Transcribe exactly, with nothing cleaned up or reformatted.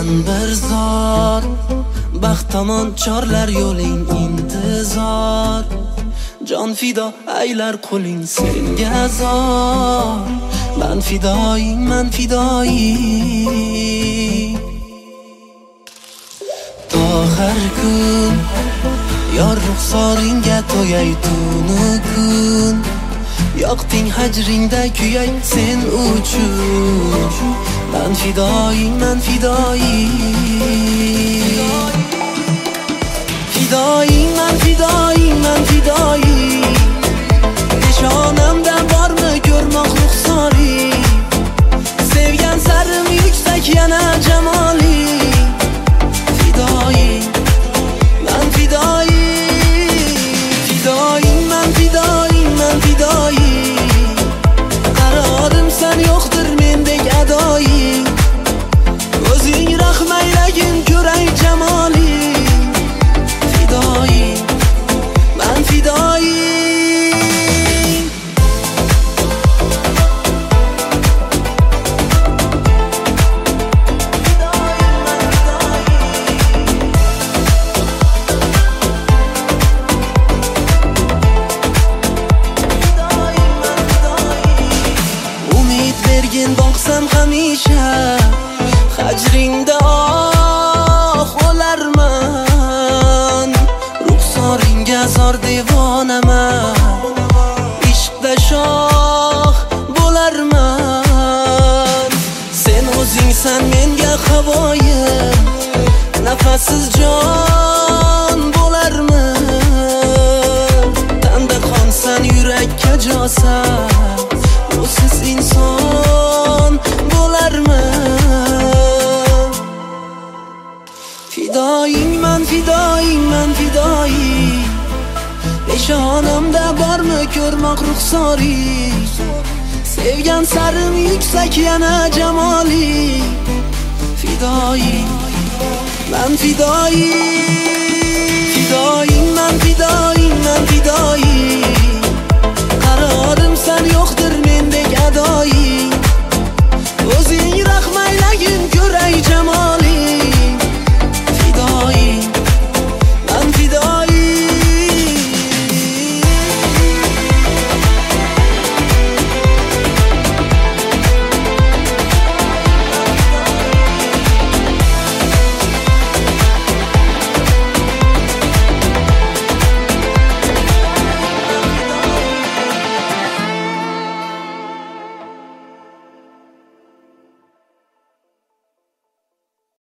mendan bir zor, baxt tomon chorlar yo'ling intizor. Jon fido aylar qo'ling senga zor. Man fidoying, man fidoying. To har kun yor ruxsoringga to'yay tunu kun. Yoqting hajringda kuyay sen uchun. Man fidoying, man fidoying. Fidoying, man fidoying, man fidoying. Nishonamda bormi ko'rmoq ruxsoring. Sevgan sarim yuksak yana jamoling. Fidoying, man fidoying. Fidoying, man fidoying, man fidoying. Qarorim sen yo'qdir mendek adoying. O'zing rahm aylagin ko'ray jamoling. Fidoying, man fidoying. Umid bergin boqsam hamisha, hajringda oh o'larman. Ruxsoringga zor devonaman, ishqda shoh bo'larman. Sen o'zingsan menga havoyim, nafassiz jon bo'larman. Tanda qonsan yurakka josan, usiz inson bo'larman. Fidoying, man fidoying, man fidoying. Nishonamda bormi ko'rmoq ruxsoring. Sevgan sarim yuksak yana jamoling. Fidoying, man fidoying.